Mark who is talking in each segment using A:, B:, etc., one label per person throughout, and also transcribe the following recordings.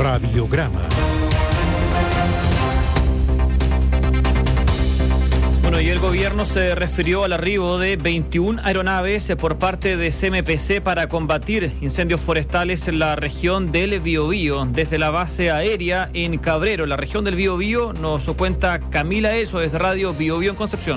A: Radiograma.
B: Bueno, y el gobierno se refirió al arribo de 21 aeronaves por parte de CMPC para combatir incendios forestales en la región del Biobío. Desde la base aérea en Cabrero, la región del Biobío, nos cuenta Camila Eso desde Radio Biobío en Concepción.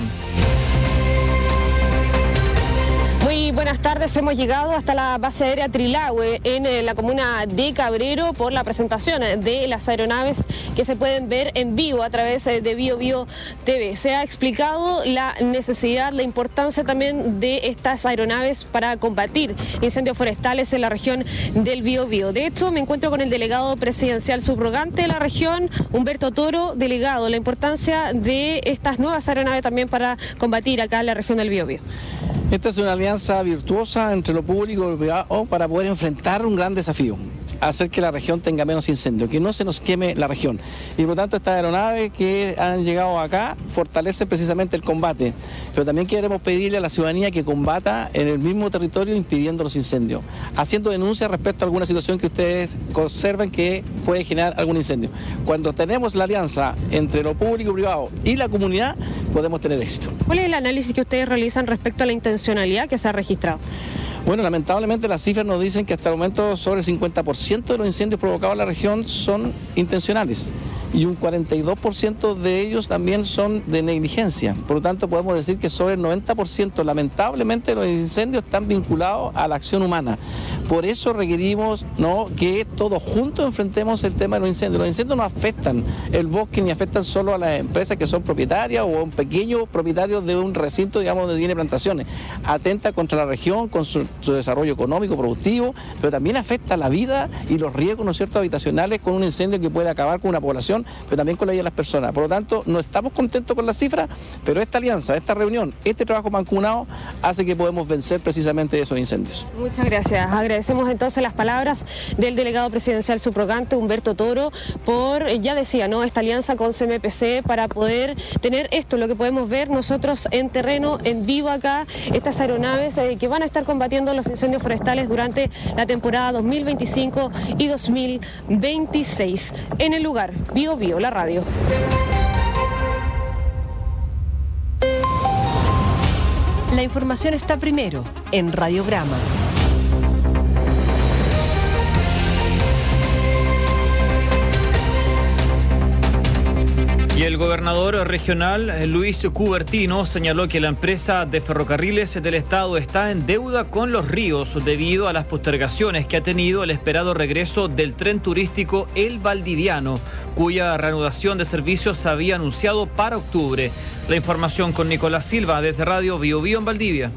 C: Muy buenas tardes, hemos llegado hasta la base aérea Trilahue en la comuna de Cabrero por la presentación de las aeronaves que se pueden ver en vivo a través de Biobío TV. Se ha explicado la necesidad, la importancia también de estas aeronaves para combatir incendios forestales en la región del Biobío. De hecho, me encuentro con el delegado presidencial subrogante de la región, Humberto Toro. Delegado, la importancia de estas nuevas aeronaves también para combatir acá en la región del Biobío.
D: Esta es una alianza virtuosa entre lo público y lo privado para poder enfrentar un gran desafío, hacer que la región tenga menos incendios, que no se nos queme la región. Y por lo tanto estas aeronaves que han llegado acá fortalecen precisamente el combate, pero también queremos pedirle a la ciudadanía que combata en el mismo territorio impidiendo los incendios, haciendo denuncias respecto a alguna situación que ustedes observen que puede generar algún incendio. Cuando tenemos la alianza entre lo público y privado y la comunidad, podemos tener éxito.
C: ¿Cuál es el análisis que ustedes realizan respecto a la intencionalidad que se ha registrado?
D: Bueno, lamentablemente las cifras nos dicen que hasta el momento sobre el 50% de los incendios provocados en la región son intencionales y un 42% de ellos también son de negligencia. Por lo tanto, podemos decir que sobre el 90% lamentablemente los incendios están vinculados a la acción humana. Por eso requerimos que todos juntos enfrentemos el tema de los incendios. Los incendios no afectan el bosque ni afectan solo a las empresas que son propietarias o a un pequeño propietario de un recinto, digamos, donde tiene plantaciones. Atenta contra la región, con su desarrollo económico, productivo, pero también afecta la vida y los riesgos, ¿no es cierto?, habitacionales con un incendio que puede acabar con una población, pero también con la vida de las personas. Por lo tanto, no estamos contentos con las cifras, pero esta alianza, esta reunión, este trabajo mancomunado hace que podemos vencer precisamente esos incendios.
C: Muchas gracias. Agradecemos entonces las palabras del delegado presidencial subrogante Humberto Toro por, ya decía, esta alianza con CMPC para poder tener esto, lo que podemos ver nosotros en terreno, en vivo acá, estas aeronaves que van a estar combatiendo los incendios forestales durante la temporada 2025 y 2026. En el lugar, Biobío, la radio.
E: La información está primero en Radiograma.
B: Y el gobernador regional, Luis Cubertino, señaló que la empresa de ferrocarriles del Estado está en deuda con los ríos debido a las postergaciones que ha tenido el esperado regreso del tren turístico El Valdiviano, cuya reanudación de servicios se había anunciado para octubre. La información con Nicolás Silva desde Radio Biobío en Valdivia.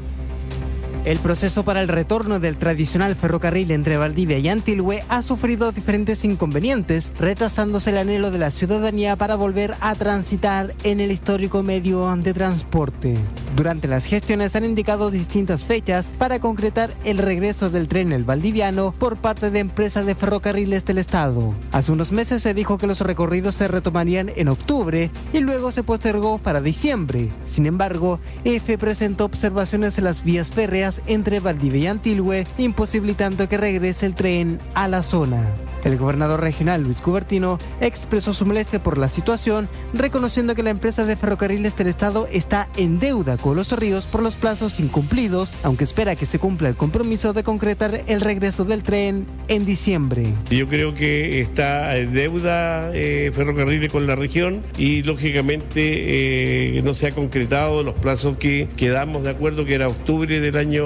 F: El proceso para el retorno del tradicional ferrocarril entre Valdivia y Antilhue ha sufrido diferentes inconvenientes, retrasándose el anhelo de la ciudadanía para volver a transitar en el histórico medio de transporte. Durante las gestiones han indicado distintas fechas para concretar el regreso del tren El Valdiviano por parte de empresas de ferrocarriles del Estado. Hace unos meses se dijo que los recorridos se retomarían en octubre y luego se postergó para diciembre. Sin embargo, EFE presentó observaciones en las vías férreas entre Valdivia y Antilhue, imposibilitando que regrese el tren a la zona. El gobernador regional Luis Cubertino expresó su molestia por la situación, reconociendo que la empresa de ferrocarriles del Estado está en deuda con los ríos por los plazos incumplidos, aunque espera que se cumpla el compromiso de concretar el regreso del tren en diciembre.
G: Yo creo que está en deuda ferrocarriles con la región y lógicamente no se ha concretado los plazos que quedamos de acuerdo, que era octubre del año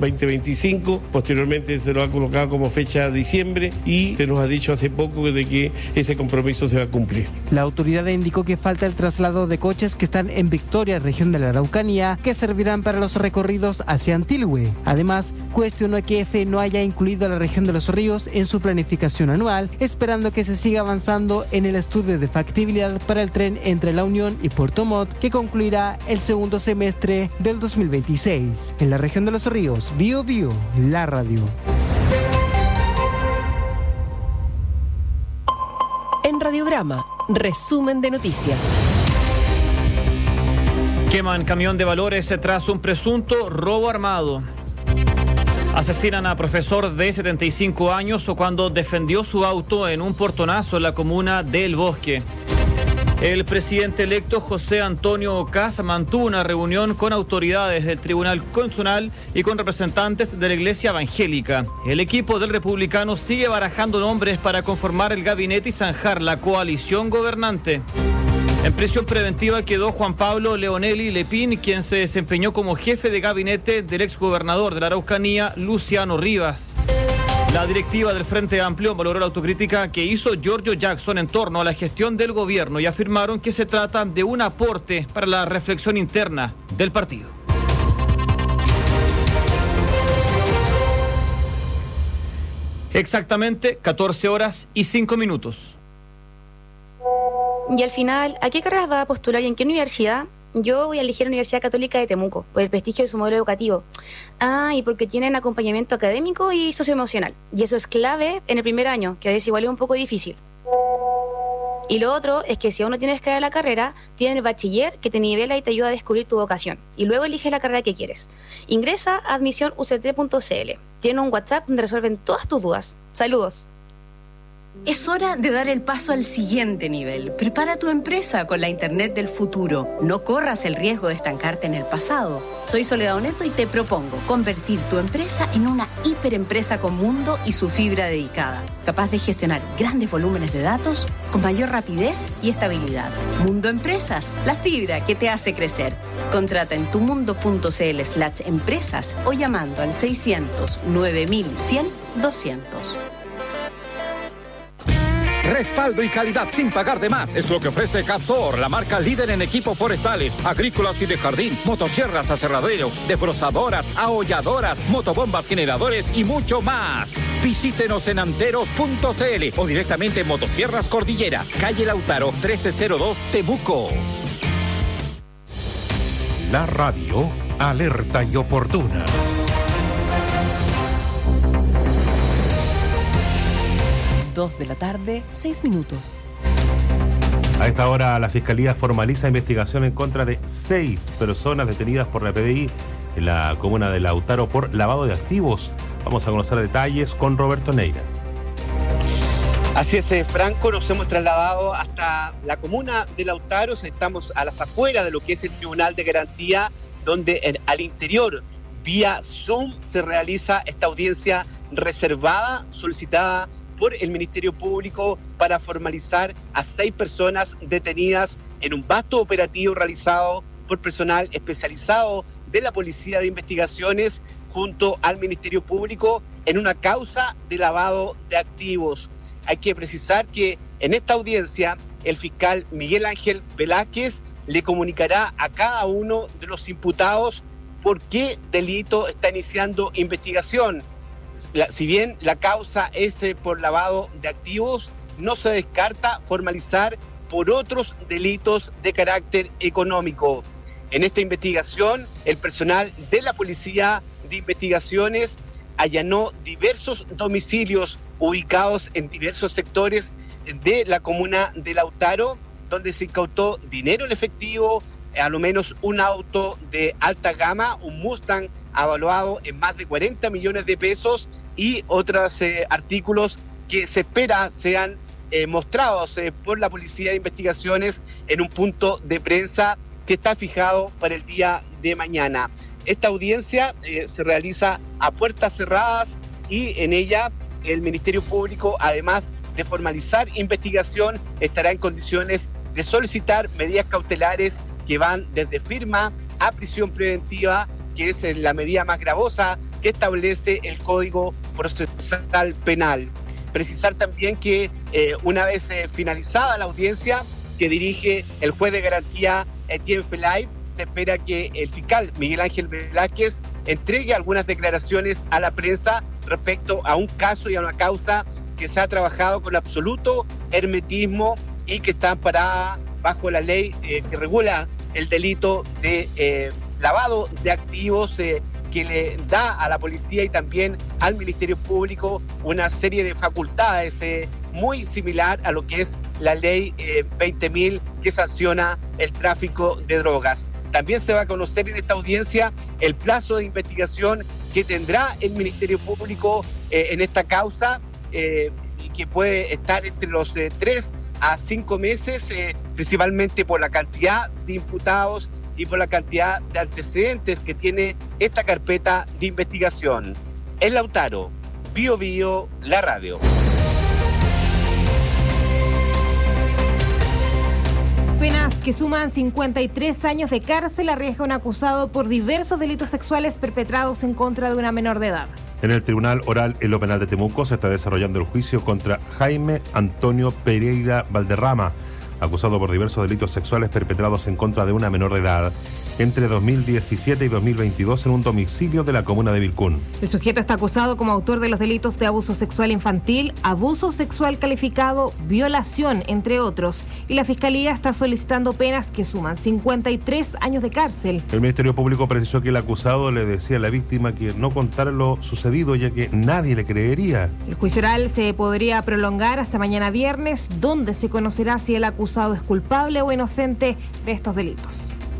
G: 2025, posteriormente se lo ha colocado como fecha diciembre y se nos ha dicho hace poco de que ese compromiso se va a cumplir.
F: La autoridad indicó que falta el traslado de coches que están en Victoria, región de la Araucanía, que servirán para los recorridos hacia Antilhue. Además, cuestionó que EFE no haya incluido a la región de los ríos en su planificación anual, esperando que se siga avanzando en el estudio de factibilidad para el tren entre La Unión y Puerto Montt, que concluirá el segundo semestre del 2026. En la región de los ríos, Biobío, la radio.
E: En Radiograma, resumen de noticias.
B: Queman camión de valores tras un presunto robo armado. Asesinan a profesor de 75 años cuando defendió su auto en un portonazo en la comuna de El Bosque. El presidente electo José Antonio Kast mantuvo una reunión con autoridades del Tribunal Constitucional y con representantes de la Iglesia Evangélica. El equipo del republicano sigue barajando nombres para conformar el gabinete y zanjar la coalición gobernante. En prisión preventiva quedó Juan Pablo Leonelli Lepín, quien se desempeñó como jefe de gabinete del exgobernador de la Araucanía, Luciano Rivas. La directiva del Frente Amplio valoró la autocrítica que hizo Giorgio Jackson en torno a la gestión del gobierno y afirmaron que se trata de un aporte para la reflexión interna del partido. Exactamente 14:05.
A: Y al final, ¿a qué carreras va a postular y en qué universidad? Yo voy a elegir la Universidad Católica de Temuco, por el prestigio de su modelo educativo. Y porque tienen acompañamiento académico y socioemocional. Y eso es clave en el primer año, que a veces igual es un poco difícil. Y lo otro es que si aún no tienes clara la carrera, tienen el bachiller que te nivela y te ayuda a descubrir tu vocación. Y luego eliges la carrera que quieres. Ingresa a admisionuct.cl. Tienen un WhatsApp donde resuelven todas tus dudas. Saludos.
H: Es hora de dar el paso al siguiente nivel. Prepara tu empresa con la Internet del futuro. No corras el riesgo de estancarte en el pasado. Soy Soledad Oneto y te propongo convertir tu empresa en una hiperempresa con mundo y su fibra dedicada, capaz de gestionar grandes volúmenes de datos con mayor rapidez y estabilidad. Mundo Empresas, la fibra que te hace crecer. Contrata en tumundo.cl/empresas o llamando al 600 9100 200.
I: Respaldo y calidad sin pagar de más es lo que ofrece Castor, la marca líder en equipos forestales, agrícolas y de jardín, motosierras, aserraderos, desbrozadoras, aholladoras, motobombas, generadores y mucho más. Visítenos en anteros.cl o directamente en Motosierras Cordillera, calle Lautaro 1302, Temuco.
J: La radio alerta y oportuna.
E: De la tarde, 6 minutos.
K: A esta hora la Fiscalía formaliza investigación en contra de 6 personas detenidas por la PDI en la comuna de Lautaro por lavado de activos. Vamos a conocer detalles con Roberto Neira.
L: Así es, Franco, nos hemos trasladado hasta la comuna de Lautaro. Estamos a las afueras de lo que es el Tribunal de Garantía, donde al interior, vía Zoom, se realiza esta audiencia reservada, solicitada por el Ministerio Público para formalizar a 6 personas detenidas en un vasto operativo realizado por personal especializado de la Policía de Investigaciones junto al Ministerio Público en una causa de lavado de activos. Hay que precisar que en esta audiencia el fiscal Miguel Ángel Velázquez le comunicará a cada uno de los imputados por qué delito está iniciando investigación. Si bien la causa es por lavado de activos, no se descarta formalizar por otros delitos de carácter económico. En esta investigación, el personal de la Policía de Investigaciones allanó diversos domicilios ubicados en diversos sectores de la comuna de Lautaro, donde se incautó dinero en efectivo, a lo menos un auto de alta gama, un Mustang avaluado en más de 40 millones de pesos y otros artículos que se espera sean mostrados por la Policía de Investigaciones en un punto de prensa que está fijado para el día de mañana. Esta audiencia se realiza a puertas cerradas y en ella el Ministerio Público, además de formalizar investigación, estará en condiciones de solicitar medidas cautelares que van desde firma a prisión preventiva, que es la medida más gravosa que establece el Código Procesal Penal. Precisar también que una vez finalizada la audiencia que dirige el juez de garantía Etienne Felay, se espera que el fiscal Miguel Ángel Velázquez entregue algunas declaraciones a la prensa respecto a un caso y a una causa que se ha trabajado con absoluto hermetismo y que está amparada bajo la ley que regula el delito de lavado de activos, que le da a la policía y también al Ministerio Público una serie de facultades muy similar a lo que es la ley 20.000 que sanciona el tráfico de drogas. También se va a conocer en esta audiencia el plazo de investigación que tendrá el Ministerio Público en esta causa, que puede estar entre los 3 a 5 meses, principalmente por la cantidad de imputados y por la cantidad de antecedentes que tiene esta carpeta de investigación. En Lautaro, Bío Bío, la radio.
M: Penas que suman 53 años de cárcel arriesga a un acusado por diversos delitos sexuales perpetrados en contra de una menor de edad.
K: En el Tribunal Oral en lo Penal de Temuco se está desarrollando el juicio contra Jaime Antonio Pereira Valderrama, acusado por diversos delitos sexuales perpetrados en contra de una menor de edad entre 2017 y 2022 en un domicilio de la comuna de Vilcún.
M: El sujeto está acusado como autor de los delitos de abuso sexual infantil, abuso sexual calificado, violación, entre otros, y la Fiscalía está solicitando penas que suman 53 años de cárcel.
K: El Ministerio Público precisó que el acusado le decía a la víctima que no contara lo sucedido, ya que nadie le creería.
M: El juicio oral se podría prolongar hasta mañana viernes, donde se conocerá si el acusado es culpable o inocente de estos delitos.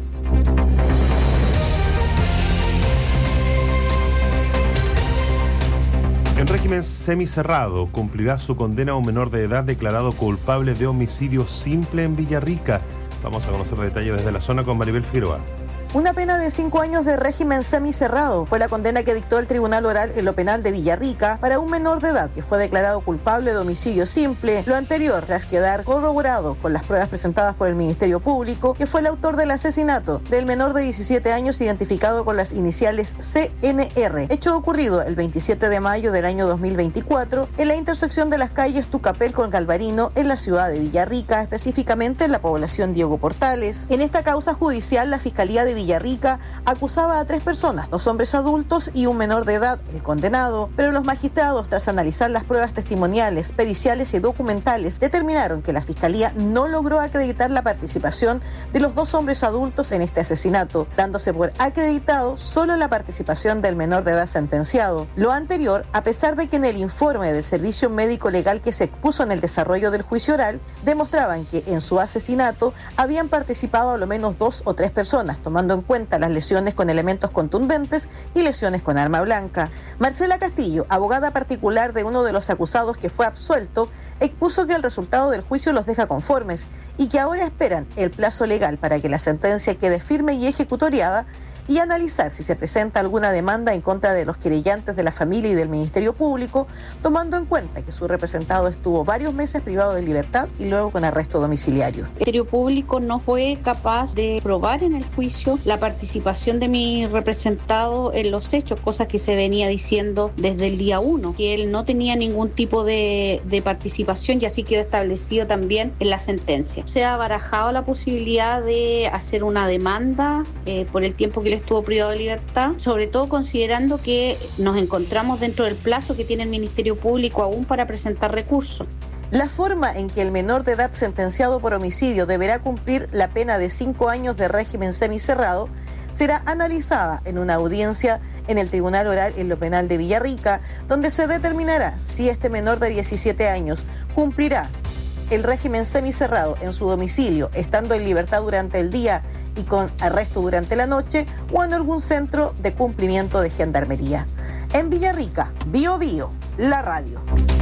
K: En régimen semicerrado cumplirá su condena a un menor de edad declarado culpable de homicidio simple en Villarrica. Vamos a conocer detalles desde la zona con Maribel Figueroa.
N: Una pena de 5 años de régimen semicerrado fue la condena que dictó el Tribunal Oral en lo Penal de Villarrica para un menor de edad que fue declarado culpable de homicidio simple, lo anterior tras quedar corroborado con las pruebas presentadas por el Ministerio Público, que fue el autor del asesinato del menor de 17 años identificado con las iniciales CNR, hecho ocurrido el 27 de mayo del año 2024 en la intersección de las calles Tucapel con Galvarino en la ciudad de Villarrica, específicamente en la población Diego Portales. En esta causa judicial, la Fiscalía de Villarrica acusaba a 3 personas, 2 hombres adultos y un menor de edad, el condenado, pero los magistrados, tras analizar las pruebas testimoniales, periciales y documentales, determinaron que la Fiscalía no logró acreditar la participación de los 2 hombres adultos en este asesinato, dándose por acreditado solo la participación del menor de edad sentenciado. Lo anterior, a pesar de que en el informe del Servicio Médico Legal que se expuso en el desarrollo del juicio oral, demostraban que en su asesinato habían participado a lo menos 2 o 3 personas, tomando en cuenta las lesiones con elementos contundentes y lesiones con arma blanca. Marcela Castillo, abogada particular de uno de los acusados que fue absuelto, expuso que el resultado del juicio los deja conformes y que ahora esperan el plazo legal para que la sentencia quede firme y ejecutoriada y analizar si se presenta alguna demanda en contra de los querellantes de la familia y del Ministerio Público, tomando en cuenta que su representado estuvo varios meses privado de libertad y luego con arresto domiciliario.
O: El Ministerio Público no fue capaz de probar en el juicio la participación de mi representado en los hechos, cosa que se venía diciendo desde el día 1, que él no tenía ningún tipo de participación y así quedó establecido también en la sentencia. Se ha barajado la posibilidad de hacer una demanda por el tiempo que le estuvo privado de libertad, sobre todo considerando que nos encontramos dentro del plazo que tiene el Ministerio Público aún para presentar recursos.
N: La forma en que el menor de edad sentenciado por homicidio deberá cumplir la pena de 5 años de régimen semicerrado será analizada en una audiencia en el Tribunal Oral en lo Penal de Villarrica, donde se determinará si este menor de 17 años cumplirá el régimen semicerrado en su domicilio, estando en libertad durante el día y con arresto durante la noche, o en algún centro de cumplimiento de gendarmería. En Villarrica, Bío Bío, la radio.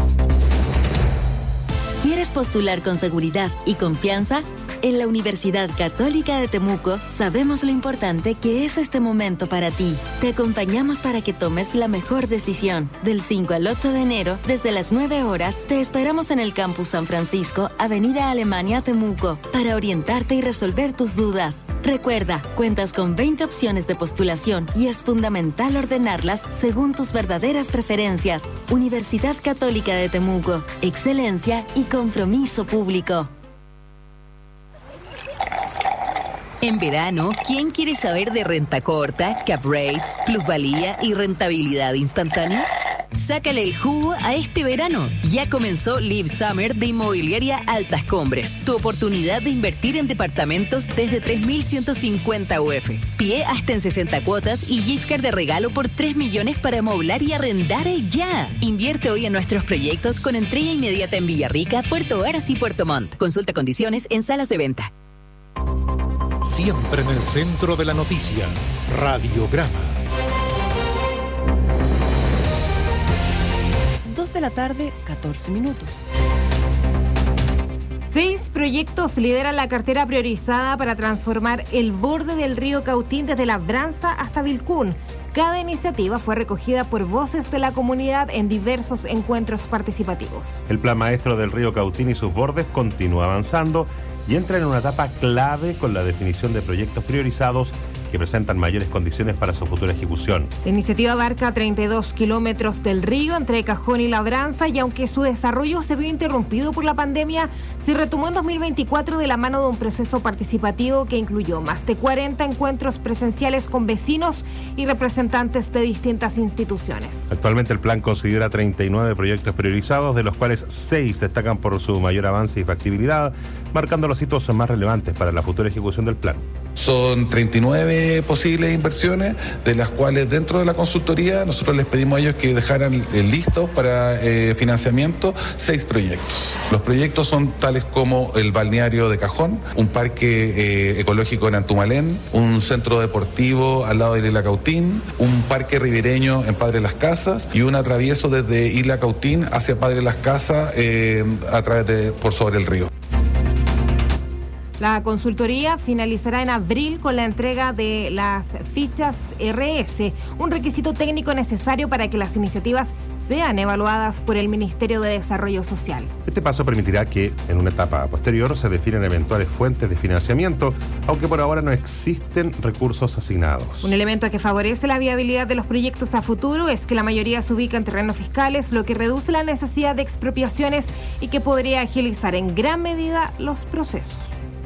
P: ¿Quieres postular con seguridad y confianza? En la Universidad Católica de Temuco sabemos lo importante que es este momento para ti. Te acompañamos para que tomes la mejor decisión. Del 5 al 8 de enero, desde las 9 horas, te esperamos en el Campus San Francisco, Avenida Alemania, Temuco, para orientarte y resolver tus dudas. Recuerda, cuentas con 20 opciones de postulación y es fundamental ordenarlas según tus verdaderas preferencias. Universidad Católica de Temuco, excelencia y compromiso público.
Q: En verano, ¿quién quiere saber de renta corta, cap rates, plusvalía y rentabilidad instantánea? Sácale el jugo a este verano. Ya comenzó Live Summer de Inmobiliaria Altas Cumbres. Tu oportunidad de invertir en departamentos desde 3.150 UF. Pie hasta en 60 cuotas y gift card de regalo por 3 millones para amoblar y arrendar ya. Invierte hoy en nuestros proyectos con entrega inmediata en Villarrica, Puerto Varas y Puerto Montt. Consulta condiciones en salas de venta.
J: Siempre en el centro de la noticia, Radiograma.
E: de la tarde, 14 minutos.
M: 6 proyectos lideran la cartera priorizada para transformar el borde del río Cautín desde Labranza hasta Vilcún. Cada iniciativa fue recogida por voces de la comunidad en diversos encuentros participativos.
K: El plan maestro del río Cautín y sus bordes continúa avanzando y entra en una etapa clave con la definición de proyectos priorizados que presentan mayores condiciones para su futura ejecución.
M: La iniciativa abarca 32 kilómetros del río entre Cajón y Labranza y aunque su desarrollo se vio interrumpido por la pandemia, se retomó en 2024 de la mano de un proceso participativo que incluyó más de 40 encuentros presenciales con vecinos y representantes de distintas instituciones.
K: Actualmente el plan considera 39 proyectos priorizados, de los cuales 6 destacan por su mayor avance y factibilidad, marcando los hitos más relevantes para la futura ejecución del plan.
R: Son 39 posibles inversiones, de las cuales dentro de la consultoría nosotros les pedimos a ellos que dejaran listos para financiamiento 6 proyectos. Los proyectos son tales como el balneario de Cajón, un parque ecológico en Antumalén, un centro deportivo al lado de Isla Cautín, un parque ribereño en Padre Las Casas y un atravieso desde Isla Cautín hacia Padre Las Casas a través de por sobre el río.
M: La consultoría finalizará en abril con la entrega de las fichas RS, un requisito técnico necesario para que las iniciativas sean evaluadas por el Ministerio de Desarrollo Social.
K: Este paso permitirá que, en una etapa posterior, se definan eventuales fuentes de financiamiento, aunque por ahora no existen recursos asignados.
M: Un elemento que favorece la viabilidad de los proyectos a futuro es que la mayoría se ubica en terrenos fiscales, lo que reduce la necesidad de expropiaciones y que podría agilizar en gran medida los procesos.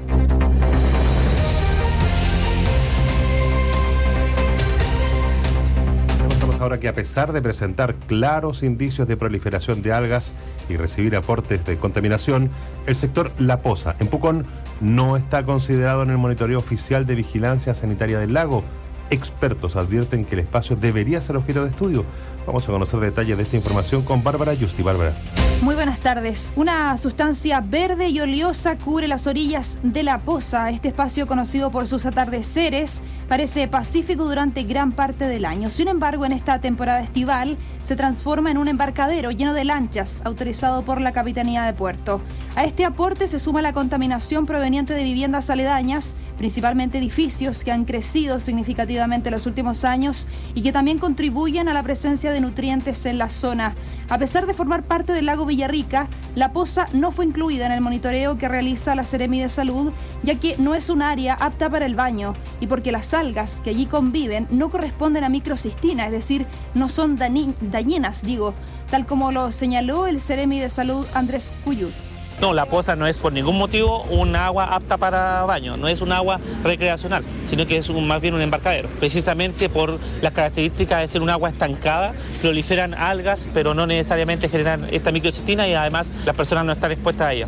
K: Ahora que a pesar de presentar claros indicios de proliferación de algas y recibir aportes de contaminación, el sector La Poza en Pucón no está considerado en el monitoreo oficial de vigilancia sanitaria del lago. Expertos advierten que el espacio debería ser objeto de estudio. Vamos a conocer detalles de esta información con Bárbara Yusti. Bárbara.
S: Muy buenas tardes. Una sustancia verde y oleosa cubre las orillas de La Poza. Este espacio, conocido por sus atardeceres, parece pacífico durante gran parte del año. Sin embargo, en esta temporada estival se transforma en un embarcadero lleno de lanchas, autorizado por la Capitanía de Puerto. A este aporte se suma la contaminación proveniente de viviendas aledañas, principalmente edificios que han crecido significativamente en los últimos años y que también contribuyen a la presencia de nutrientes en la zona. A pesar de formar parte del lago Villarrica, La Poza no fue incluida en el monitoreo que realiza la Seremi de Salud, ya que no es un área apta para el baño y porque las algas que allí conviven no corresponden a microcistina, es decir, no son dañinas, tal como lo señaló el Seremi de Salud Andrés Cuyut.
T: No, La Poza no es por ningún motivo un agua apta para baño, no es un agua recreacional, sino que es más bien un embarcadero. Precisamente por las características de ser un agua estancada, proliferan algas, pero no necesariamente generan esta microcistina y además las personas no están expuestas a ella.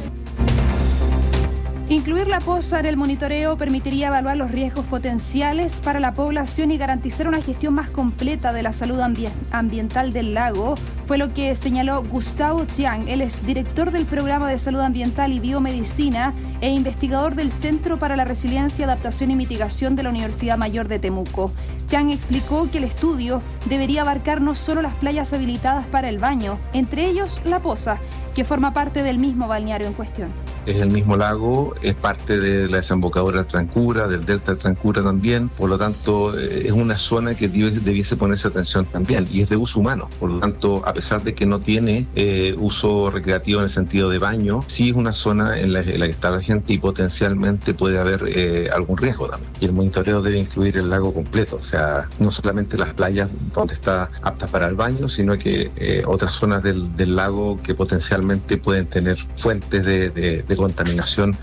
S: Incluir La Poza en el monitoreo permitiría evaluar los riesgos potenciales para la población y garantizar una gestión más completa de la salud ambiental del lago, fue lo que señaló Gustavo Chiang. Él es director del Programa de Salud Ambiental y Biomedicina e investigador del Centro para la Resiliencia, Adaptación y Mitigación de la Universidad Mayor de Temuco. Chiang explicó que el estudio debería abarcar no solo las playas habilitadas para el baño, entre ellos La Poza, que forma parte del mismo balneario en cuestión.
U: Es el mismo lago, es parte de la desembocadura del Trancura, del delta del Trancura también, por lo tanto es una zona que debiese ponerse atención también y es de uso humano, por lo tanto a pesar de que no tiene uso recreativo en el sentido de baño, sí es una zona en la que está la gente y potencialmente puede haber algún riesgo también. Y el monitoreo debe incluir el lago completo, o sea, no solamente las playas donde está apta para el baño, sino que otras zonas del lago que potencialmente pueden tener fuentes de contaminación.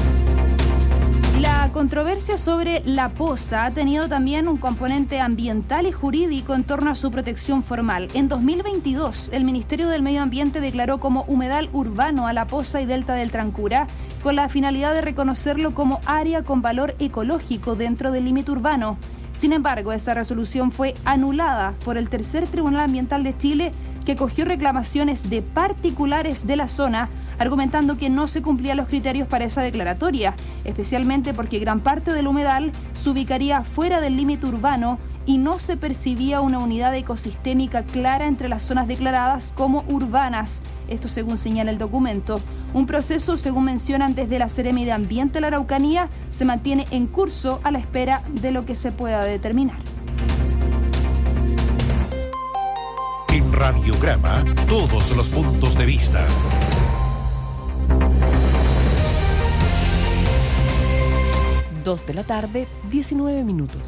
S: La controversia sobre La Poza ha tenido también un componente ambiental y jurídico en torno a su protección formal. En 2022, el Ministerio del Medio Ambiente declaró como humedal urbano a La Poza y Delta del Trancura, con la finalidad de reconocerlo como área con valor ecológico dentro del límite urbano. Sin embargo, esa resolución fue anulada por el Tercer Tribunal Ambiental de Chile, que acogió reclamaciones de particulares de la zona, argumentando que no se cumplían los criterios para esa declaratoria, especialmente porque gran parte del humedal se ubicaría fuera del límite urbano y no se percibía una unidad ecosistémica clara entre las zonas declaradas como urbanas. Esto según señala el documento. Un proceso, según mencionan desde la Seremi de Ambiente de la Araucanía, se mantiene en curso a la espera de lo que se pueda determinar.
J: En Radiograma, todos los puntos de vista.
E: Dos de la tarde, 19 minutos.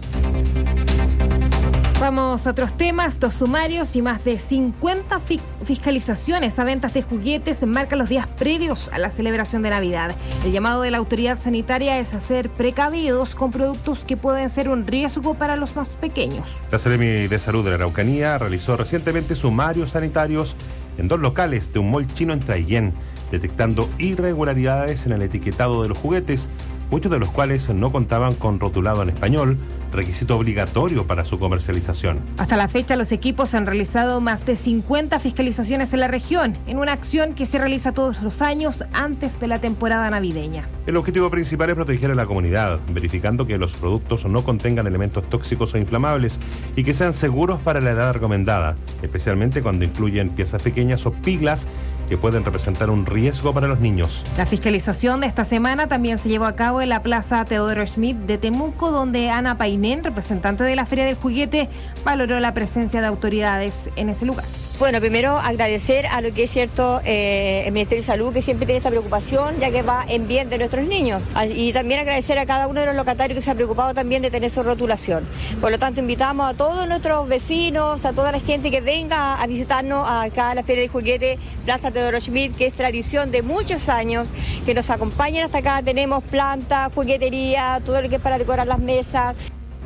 M: Vamos a otros temas. 2 sumarios y más de 50 fiscalizaciones a ventas de juguetes enmarcan los días previos a la celebración de Navidad. El llamado de la autoridad sanitaria es a ser precavidos con productos que pueden ser un riesgo para los más pequeños.
K: La Seremi de Salud de la Araucanía realizó recientemente sumarios sanitarios en 2 locales de un mall chino en Traillén, detectando irregularidades en el etiquetado de los juguetes, muchos de los cuales no contaban con rotulado en español, requisito obligatorio para su comercialización.
M: Hasta la fecha, los equipos han realizado más de 50 fiscalizaciones en la región, en una acción que se realiza todos los años antes de la temporada navideña.
K: El objetivo principal es proteger a la comunidad, verificando que los productos no contengan elementos tóxicos o inflamables y que sean seguros para la edad recomendada, especialmente cuando incluyen piezas pequeñas o piglas que pueden representar un riesgo para los niños.
M: La fiscalización de esta semana también se llevó a cabo en la Plaza Teodoro Schmidt de Temuco, donde Ana Painén, representante de la Feria del Juguete, valoró la presencia de autoridades en ese lugar.
D: Bueno, primero agradecer a lo que es cierto el Ministerio de Salud, que siempre tiene esta preocupación, ya que va en bien de nuestros niños. Y también agradecer a cada uno de los locatarios que se ha preocupado también de tener su rotulación. Por lo tanto, invitamos a todos nuestros vecinos, a toda la gente que venga a visitarnos acá a la Feria de Juguete, Plaza Teodoro Schmidt, que es tradición de muchos años, que nos acompañen hasta acá. Tenemos plantas, juguetería, todo lo que es para decorar las mesas.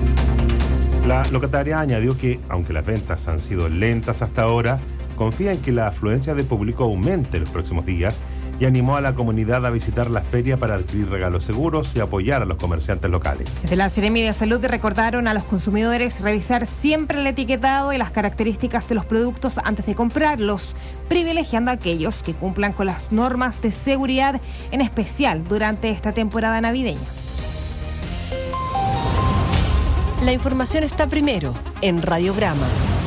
K: La locataria añadió que, aunque las ventas han sido lentas hasta ahora, confía en que la afluencia de público aumente en los próximos días y animó a la comunidad a visitar la feria para adquirir regalos seguros y apoyar a los comerciantes locales.
M: Desde la Seremi de Salud recordaron a los consumidores revisar siempre el etiquetado y las características de los productos antes de comprarlos, privilegiando a aquellos que cumplan con las normas de seguridad, en especial durante esta temporada navideña.
E: La información está primero en Radiograma.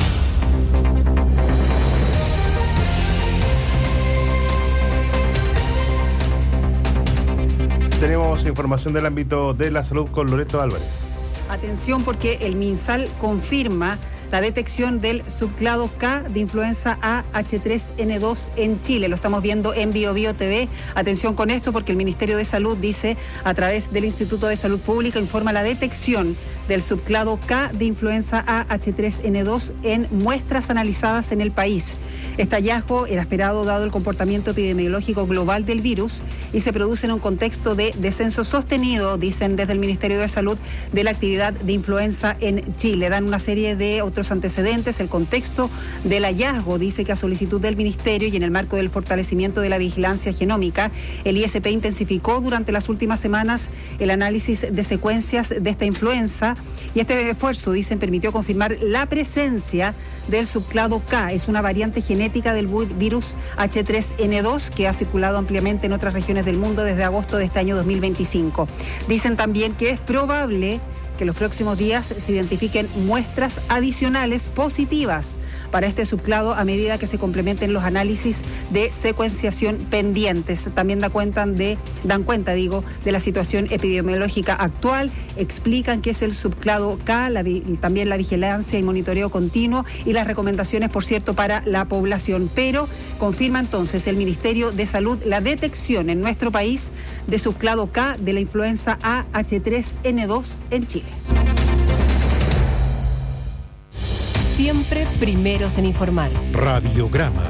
K: Tenemos información del ámbito de la salud con Loreto Álvarez.
V: Atención, porque el MinSal confirma la detección del subclado K de influenza A H3N2 en Chile. Lo estamos viendo en BioBio TV. Atención con esto, porque el Ministerio de Salud dice, a través del Instituto de Salud Pública, informa la detección del subclado K de influenza A H3N2 en muestras analizadas en el país. Este hallazgo era esperado dado el comportamiento epidemiológico global del virus y se produce en un contexto de descenso sostenido, dicen desde el Ministerio de Salud, de la actividad de influenza en Chile. Dan una serie de otros antecedentes. El contexto del hallazgo dice que a solicitud del Ministerio y en el marco del fortalecimiento de la vigilancia genómica, el ISP intensificó durante las últimas semanas el análisis de secuencias de esta influenza y este esfuerzo, dicen, permitió confirmar la presencia del subclado K. Es una variante genética del virus H3N2 que ha circulado ampliamente en otras regiones del mundo desde agosto de este año 2025. Dicen también que es probable que en los próximos días se identifiquen muestras adicionales positivas para este subclado a medida que se complementen los análisis de secuenciación pendientes. También dan cuenta de la situación epidemiológica actual, explican qué es el subclado K, también la vigilancia y monitoreo continuo y las recomendaciones, por cierto, para la población. Pero confirma entonces el Ministerio de Salud la detección en nuestro país de subclado K de la influenza A H3N2 en Chile.
E: Siempre primeros en informar.
J: Radiograma.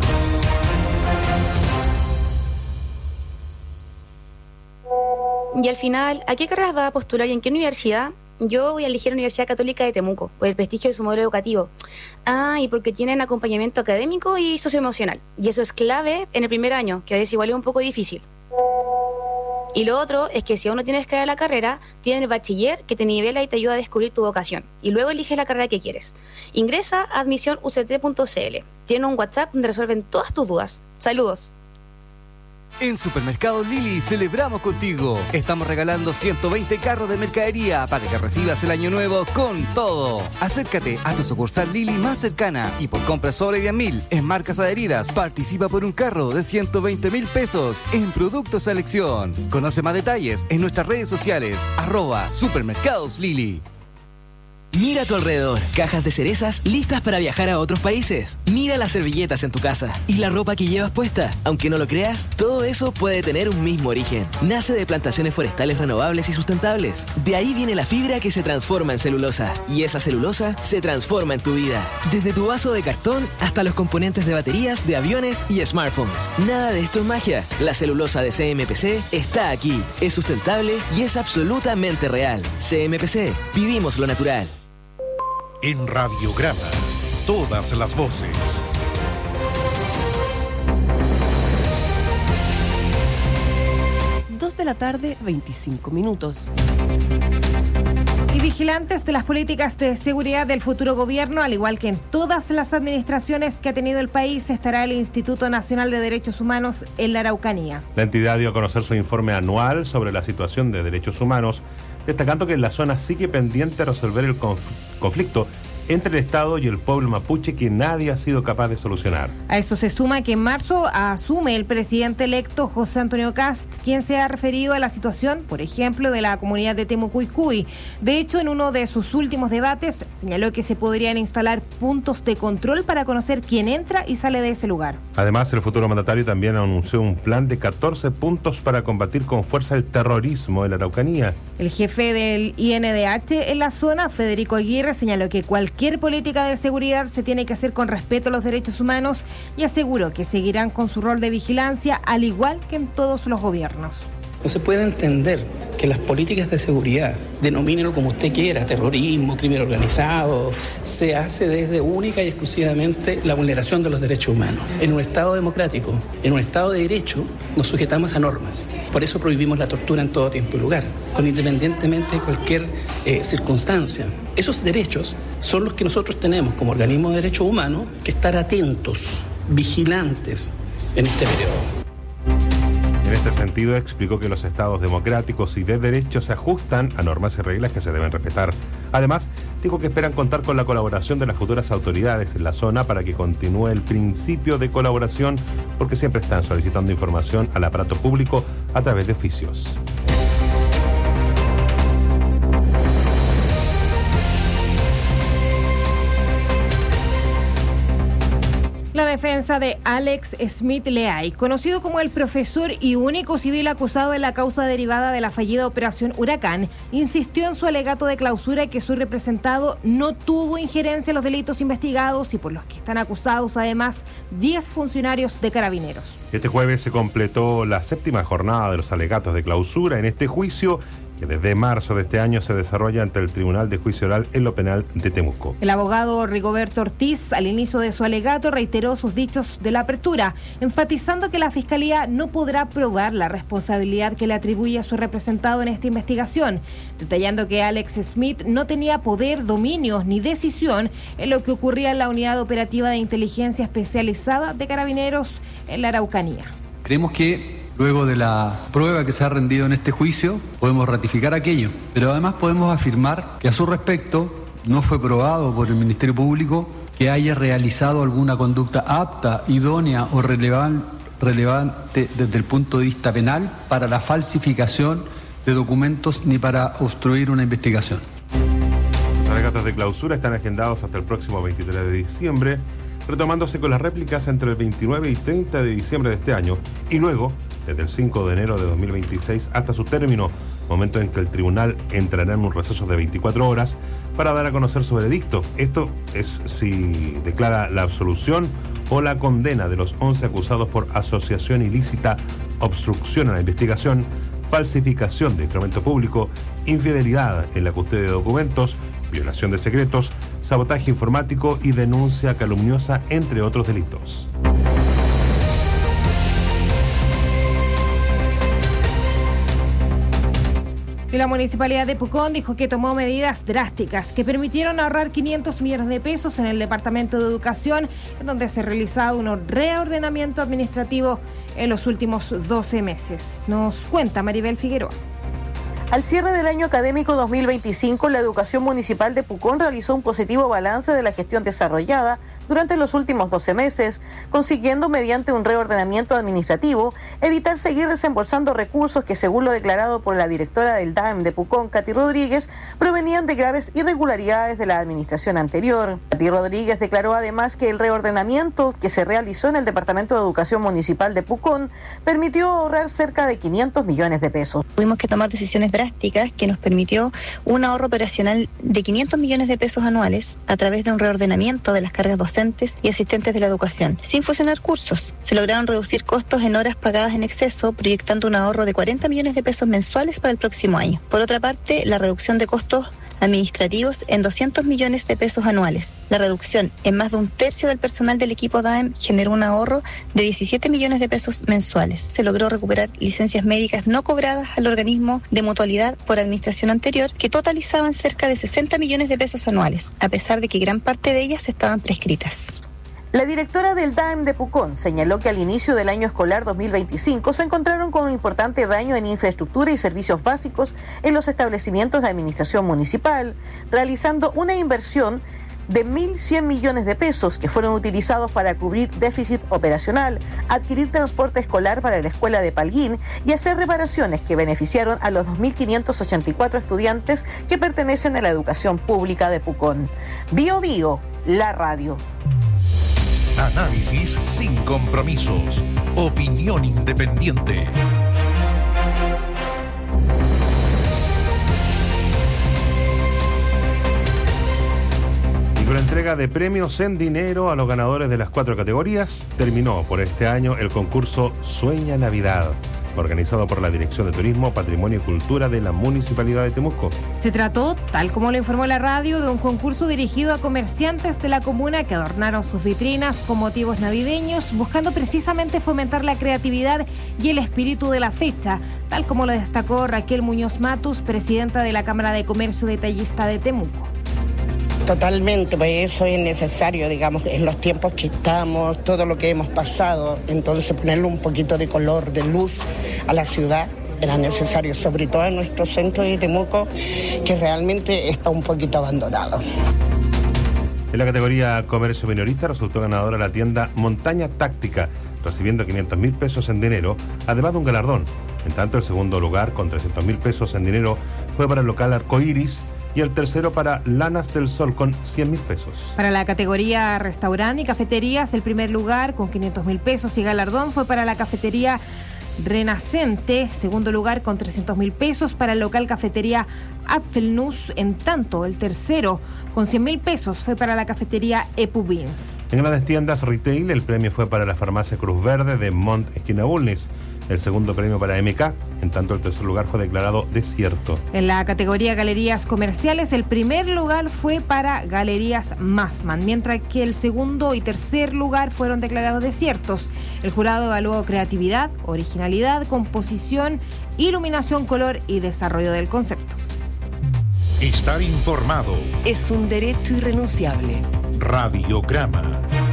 A: Y al final, ¿a qué carreras va a postular y en qué universidad? Yo voy a elegir la Universidad Católica de Temuco, por el prestigio de su modelo educativo. Y porque tienen acompañamiento académico y socioemocional. Y eso es clave en el primer año, que a veces igual es un poco difícil. Y lo otro es que si aún no tienes que ir a la carrera, tienen el bachiller que te nivela y te ayuda a descubrir tu vocación. Y luego eliges la carrera que quieres. Ingresa a admisionuct.cl. Tienen un WhatsApp donde resuelven todas tus dudas. Saludos.
C: En Supermercados Lili celebramos contigo. Estamos regalando 120 carros de mercadería para que recibas el año nuevo con todo. Acércate a tu sucursal Lili más cercana y por compras sobre 10.000 en marcas adheridas participa por un carro de 120.000 pesos en productos a elección. Conoce más detalles en nuestras redes sociales @Supermercados Lili.
G: Mira a tu alrededor, cajas de cerezas listas para viajar a otros países. Mira las servilletas en tu casa y la ropa que llevas puesta. Aunque no lo creas, todo eso puede tener un mismo origen. Nace de plantaciones forestales renovables y sustentables. De ahí viene la fibra que se transforma en celulosa. Y esa celulosa se transforma en tu vida. Desde tu vaso de cartón hasta los componentes de baterías, de aviones y smartphones. Nada de esto es magia. La celulosa de CMPC está aquí. Es sustentable y es absolutamente real. CMPC, vivimos lo natural.
J: En Radiograma, todas las voces.
E: 2:25 p.m.
M: Y vigilantes de las políticas de seguridad del futuro gobierno, al igual que en todas las administraciones que ha tenido el país, estará el Instituto Nacional de Derechos Humanos en la Araucanía.
K: La entidad dio a conocer su informe anual sobre la situación de derechos humanos, destacando que en la zona sigue pendiente resolver el conflicto entre el Estado y el pueblo mapuche que nadie ha sido capaz de solucionar.
M: A eso se suma que en marzo asume el presidente electo José Antonio Kast, quien se ha referido a la situación, por ejemplo, de la comunidad de Temucuicui. De hecho, en uno de sus últimos debates señaló que se podrían instalar puntos de control para conocer quién entra y sale de ese lugar.
K: Además, el futuro mandatario también anunció un plan de 14 puntos para combatir con fuerza el terrorismo en la Araucanía.
M: El jefe del INDH en la zona, Federico Aguirre, señaló que cualquier política de seguridad se tiene que hacer con respeto a los derechos humanos y aseguró que seguirán con su rol de vigilancia, al igual que en todos los gobiernos.
W: No se puede entender que las políticas de seguridad, denomínenlo como usted quiera, terrorismo, crimen organizado, se hace desde única y exclusivamente la vulneración de los derechos humanos. En un Estado democrático, en un Estado de derecho, nos sujetamos a normas. Por eso prohibimos la tortura en todo tiempo y lugar, con independientemente de cualquier circunstancia. Esos derechos son los que nosotros tenemos como organismo de derechos humanos que estar atentos, vigilantes en este periodo.
K: En este sentido, explicó que los estados democráticos y de derecho se ajustan a normas y reglas que se deben respetar. Además, dijo que esperan contar con la colaboración de las futuras autoridades en la zona para que continúe el principio de colaboración, porque siempre están solicitando información al aparato público a través de oficios.
M: La defensa de Alex Smith Leay, conocido como el profesor y único civil acusado en la causa derivada de la fallida Operación Huracán, insistió en su alegato de clausura que su representado no tuvo injerencia en los delitos investigados y por los que están acusados además 10 funcionarios de Carabineros.
K: Este jueves se completó la 7ª jornada de los alegatos de clausura en este juicio, que desde marzo de este año se desarrolla ante el Tribunal de Juicio Oral en lo penal de Temuco.
M: El abogado Rigoberto Ortiz, al inicio de su alegato, reiteró sus dichos de la apertura, enfatizando que la Fiscalía no podrá probar la responsabilidad que le atribuye a su representado en esta investigación, detallando que Alex Smith no tenía poder, dominio ni decisión en lo que ocurría en la Unidad Operativa de Inteligencia Especializada de Carabineros en la Araucanía.
X: Creemos que luego de la prueba que se ha rendido en este juicio, podemos ratificar aquello, pero además podemos afirmar que a su respecto no fue probado por el Ministerio Público que haya realizado alguna conducta apta, idónea o relevante desde el punto de vista penal para la falsificación de documentos ni para obstruir una investigación.
K: Los alegatos de clausura están agendados hasta el próximo 23 de diciembre, retomándose con las réplicas entre el 29 y 30 de diciembre de este año y luego desde el 5 de enero de 2026 hasta su término, momento en que el tribunal entrará en un receso de 24 horas para dar a conocer su veredicto. Esto es si declara la absolución o la condena de los 11 acusados por asociación ilícita, obstrucción a la investigación, falsificación de instrumento público, infidelidad en la custodia de documentos, violación de secretos, sabotaje informático y denuncia calumniosa, entre otros delitos.
M: Y la Municipalidad de Pucón dijo que tomó medidas drásticas que permitieron ahorrar 500 millones de pesos en el Departamento de Educación, en donde se realizaba un reordenamiento administrativo en los últimos 12 meses. Nos cuenta Maribel Figueroa.
N: Al cierre del año académico 2025, la Educación Municipal de Pucón realizó un positivo balance de la gestión desarrollada durante los últimos 12 meses, consiguiendo mediante un reordenamiento administrativo evitar seguir desembolsando recursos que, según lo declarado por la directora del DAEM de Pucón, Katy Rodríguez, provenían de graves irregularidades de la administración anterior. Katy Rodríguez declaró además que el reordenamiento que se realizó en el Departamento de Educación Municipal de Pucón permitió ahorrar cerca de 500 millones de pesos.
B: Tuvimos que tomar decisiones drásticas que nos permitió un ahorro operacional de 500 millones de pesos anuales a través de un reordenamiento de las cargas docentes y asistentes de la educación, sin fusionar cursos. Se lograron reducir costos en horas pagadas en exceso, proyectando un ahorro de 40 millones de pesos mensuales para el próximo año. Por otra parte, la reducción de costos administrativos en 200 millones de pesos anuales. La reducción en más de un tercio del personal del equipo DAEM generó un ahorro de 17 millones de pesos mensuales. Se logró recuperar licencias médicas no cobradas al organismo de mutualidad por administración anterior, que totalizaban cerca de 60 millones de pesos anuales, a pesar de que gran parte de ellas estaban prescritas.
N: La directora del DAEM de Pucón señaló que al inicio del año escolar 2025 se encontraron con un importante daño en infraestructura y servicios básicos en los establecimientos de administración municipal, realizando una inversión de 1.100 millones de pesos que fueron utilizados para cubrir déficit operacional, adquirir transporte escolar para la escuela de Palguín y hacer reparaciones que beneficiaron a los 2.584 estudiantes que pertenecen a la educación pública de Pucón. Bio Bio, la radio.
J: Análisis sin compromisos. Opinión independiente.
K: Y con la entrega de premios en dinero a los ganadores de las 4 categorías, terminó por este año el concurso Sueña Navidad, organizado por la Dirección de Turismo, Patrimonio y Cultura de la Municipalidad de Temuco.
M: Se trató, tal como lo informó la radio, de un concurso dirigido a comerciantes de la comuna que adornaron sus vitrinas con motivos navideños, buscando precisamente fomentar la creatividad y el espíritu de la fecha, tal como lo destacó Raquel Muñoz Matus, presidenta de la Cámara de Comercio Detallista de Temuco.
F: Totalmente, pues eso es necesario, digamos, en los tiempos que estamos, todo lo que hemos pasado, entonces ponerle un poquito de color, de luz a la ciudad era necesario, sobre todo en nuestro centro de Temuco, que realmente está un poquito abandonado.
K: En la categoría Comercio Minorista resultó ganadora la tienda Montaña Táctica, recibiendo 500.000 pesos en dinero, además de un galardón. En tanto, el segundo lugar, con 300.000 pesos en dinero, fue para el local Arcoiris, y el tercero para Lanas del Sol con 100.000 pesos.
M: Para la categoría restaurante y cafeterías, el primer lugar con 500.000 pesos y galardón fue para la cafetería Renacente, segundo lugar con 300.000 pesos para el local cafetería Apfelnuss, en tanto el tercero con 100.000 pesos fue para la cafetería Epu Beans.
K: En las tiendas retail, el premio fue para la farmacia Cruz Verde de Mont Esquina Bulnes, el segundo premio para MK, en tanto el tercer lugar fue declarado desierto.
M: En la categoría Galerías Comerciales, el primer lugar fue para Galerías Massman, mientras que el segundo y tercer lugar fueron declarados desiertos. El jurado evaluó creatividad, originalidad, composición, iluminación, color y desarrollo del concepto.
J: Estar informado
E: es un derecho irrenunciable.
J: Radiograma.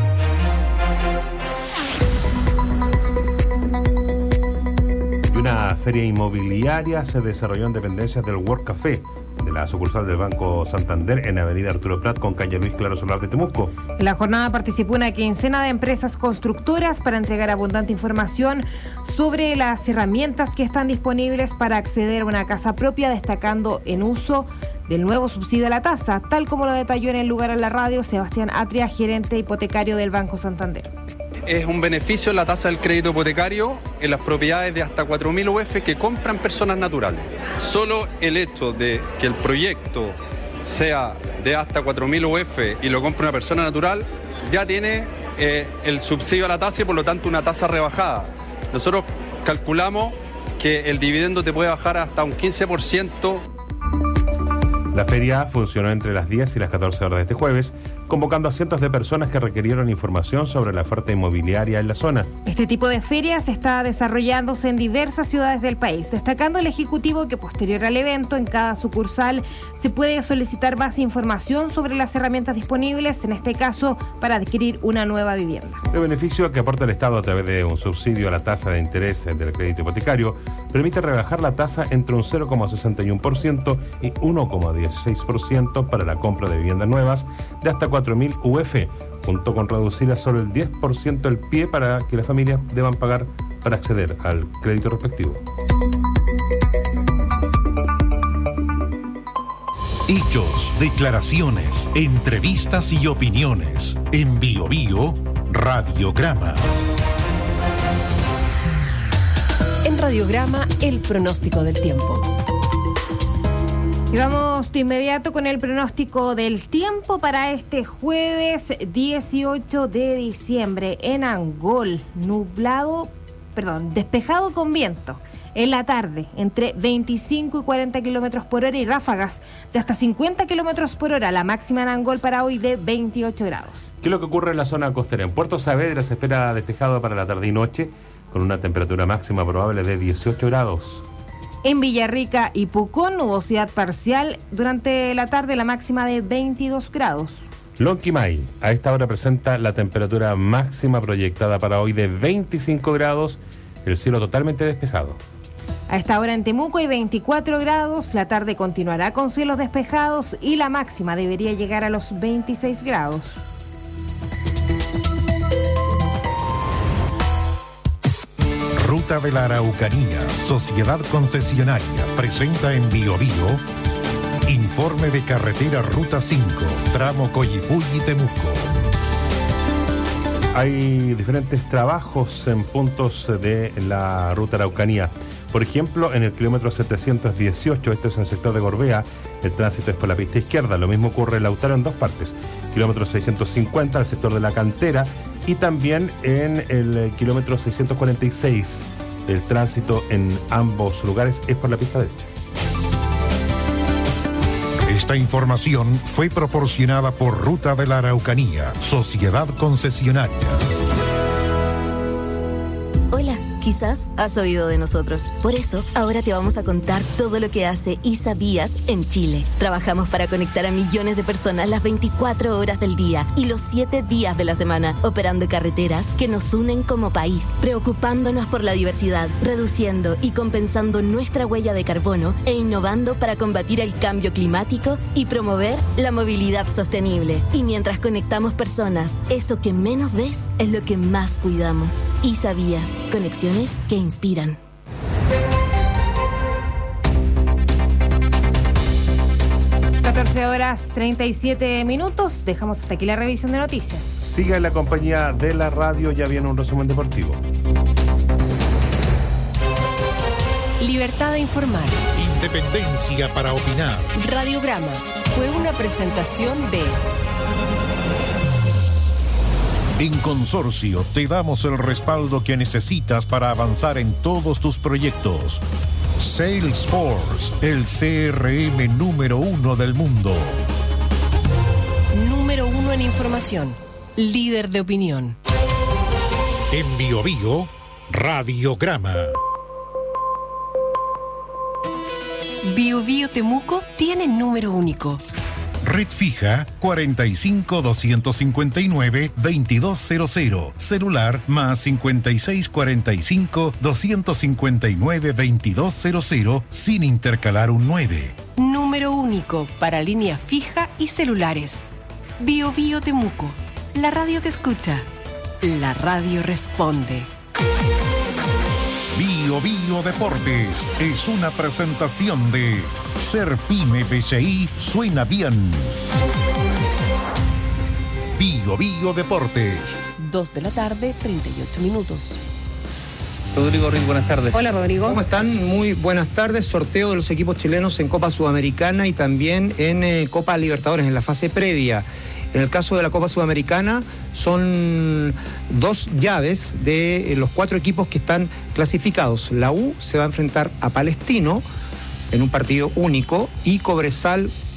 K: Una feria inmobiliaria se desarrolló en dependencias del World Café de la sucursal del Banco Santander en Avenida Arturo Prat con calle Luis Claro Solar de Temuco.
M: En la jornada participó una quincena de empresas constructoras para entregar abundante información sobre las herramientas que están disponibles para acceder a una casa propia, destacando en uso del nuevo subsidio a la tasa, tal como lo detalló en el lugar a la radio Sebastián Atria, gerente hipotecario del Banco Santander.
H: Es un beneficio en la tasa del crédito hipotecario en las propiedades de hasta 4.000 UF que compran personas naturales. Solo el hecho de que el proyecto sea de hasta 4.000 UF y lo compre una persona natural ya tiene el subsidio a la tasa y por lo tanto una tasa rebajada. Nosotros calculamos que el dividendo te puede bajar hasta un 15%.
K: La feria funcionó entre las 10 y las 14 horas de este jueves, convocando a cientos de personas que requirieron información sobre la oferta inmobiliaria en la zona.
M: Este tipo de ferias está desarrollándose en diversas ciudades del país, destacando el Ejecutivo que posterior al evento en cada sucursal se puede solicitar más información sobre las herramientas disponibles, en este caso para adquirir una nueva vivienda.
K: El beneficio que aporta el Estado a través de un subsidio a la tasa de interés del crédito hipotecario permite rebajar la tasa entre un 0,61% y 1,16% para la compra de viviendas nuevas de hasta 4.000 UF, junto con reducir a solo el 10% el pie para que las familias deban pagar para acceder al crédito respectivo.
J: Hechos, declaraciones, entrevistas y opiniones. En BioBio, Radiograma.
E: En Radiograma, el pronóstico del tiempo.
M: Y vamos de inmediato con el pronóstico del tiempo para este jueves 18 de diciembre. En Angol, despejado con viento. En la tarde, entre 25 y 40 kilómetros por hora y ráfagas de hasta 50 kilómetros por hora. La máxima en Angol para hoy de 28 grados.
K: ¿Qué es lo que ocurre en la zona costera? En Puerto Saavedra se espera despejado para la tarde y noche, con una temperatura máxima probable de 18 grados.
M: En Villarrica y Pucón, nubosidad parcial. Durante la tarde, la máxima de 22 grados.
K: Lonquimay, a esta hora presenta la temperatura máxima proyectada para hoy de 25 grados, el cielo totalmente despejado.
M: A esta hora en Temuco hay 24 grados, la tarde continuará con cielos despejados y la máxima debería llegar a los 26 grados.
J: Ruta de la Araucanía, Sociedad Concesionaria, presenta en BioBio informe de carretera Ruta 5, tramo Coyipulli-Temuco.
K: Hay diferentes trabajos en puntos de la Ruta Araucanía. Por ejemplo, en el kilómetro 718, esto es en el sector de Gorbea, el tránsito es por la pista izquierda. Lo mismo ocurre en Lautaro en dos partes. Kilómetro 650, el sector de la Cantera, y también en el kilómetro 646. El tránsito en ambos lugares es por la pista derecha.
J: Esta información fue proporcionada por Ruta de la Araucanía, Sociedad Concesionaria.
I: Hola, quizás has oído de nosotros. Por eso, ahora te vamos a contar todo lo que hace ISA Vías en Chile. Trabajamos para conectar a millones de personas las 24 horas del día y los 7 días de la semana, operando carreteras que nos unen como país, preocupándonos por la diversidad, reduciendo y compensando nuestra huella de carbono e innovando para combatir el cambio climático y promover la movilidad sostenible. Y mientras conectamos personas, eso que menos ves es lo que más cuidamos. ISA Vías, conexiones que inspiran.
M: Horas 37 minutos. Dejamos hasta aquí la revisión de noticias.
K: Siga en la compañía de la radio, ya viene un resumen deportivo.
E: Libertad de informar.
J: Independencia para opinar.
E: Radiograma fue una presentación de...
J: En Consorcio te damos el respaldo que necesitas para avanzar en todos tus proyectos. Salesforce, el CRM número 1 del mundo.
E: Número 1 en información. Líder de opinión.
J: En BioBio, Radiograma.
E: BioBio Temuco tiene número único.
J: Red fija 45-259-2200. Celular más 5645-259-2200 sin intercalar un 9.
E: Número único para línea fija y celulares. BioBio Temuco. La radio te escucha. La radio responde.
J: BioBio Deportes es una presentación de Ser Pyme BCI suena bien. BioBio Deportes.
E: 2 de la tarde, 38 minutos.
L: Rodrigo Riz, buenas tardes.
O: Hola, Rodrigo. ¿Cómo están? Muy buenas tardes. Sorteo de los equipos chilenos en Copa Sudamericana y también en Copa Libertadores, en la fase previa. En el caso de la Copa Sudamericana son 2 llaves de los 4 equipos que están clasificados. La U se va a enfrentar a Palestino en un partido único y Cobresal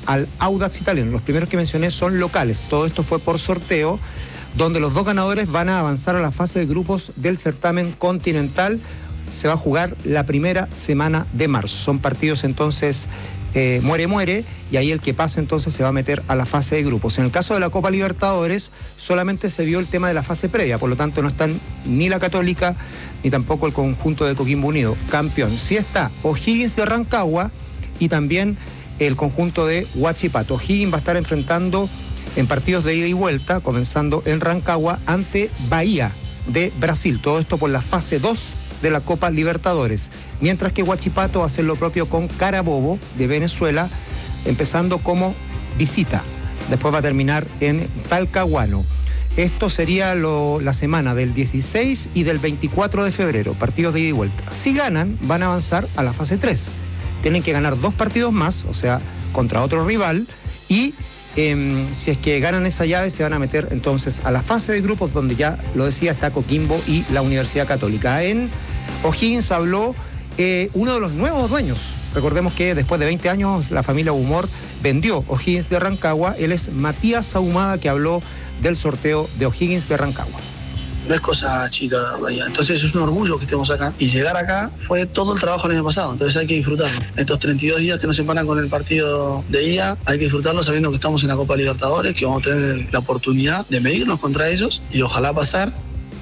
O: al Audax Italiano. Los primeros que mencioné son locales. Todo esto fue por sorteo, donde los 2 ganadores van a avanzar a la fase de grupos del certamen continental. Se va a jugar la primera semana de marzo. Son partidos entonces muere, y ahí el que pase entonces se va a meter a la fase de grupos. En el caso de la Copa Libertadores solamente se vio el tema de la fase previa, por lo tanto no están ni la Católica ni tampoco el conjunto de Coquimbo Unido, campeón. Sí está O'Higgins de Rancagua y también el conjunto de Huachipato. O'Higgins va a estar enfrentando en partidos de ida y vuelta, comenzando en Rancagua ante Bahía de Brasil. Todo esto por la fase 2 de la Copa Libertadores, mientras que Huachipato va a hacer lo propio con Carabobo de Venezuela, empezando como visita, después va a terminar en Talcahuano. Esto sería la semana del 16 y del 24 de febrero, partidos de ida y vuelta. Si ganan, van a avanzar a la fase 3. Tienen que ganar 2 partidos más, o sea, contra otro rival, y si es que ganan esa llave se van a meter entonces a la fase de grupos, donde ya lo decía está Coquimbo y la Universidad Católica. En O'Higgins habló uno de los nuevos dueños. Recordemos que después de 20 años la familia Humor vendió O'Higgins de Rancagua. Él es Matías Ahumada, que habló del sorteo de O'Higgins de Rancagua.
P: No es cosa chica, vaya. Entonces es un orgullo que estemos acá. Y llegar acá fue todo el trabajo el año pasado. Entonces hay que disfrutarlo. Estos 32 días que nos separan con el partido de ida, hay que disfrutarlo sabiendo que estamos en la Copa Libertadores, que vamos a tener la oportunidad de medirnos contra ellos y ojalá pasar.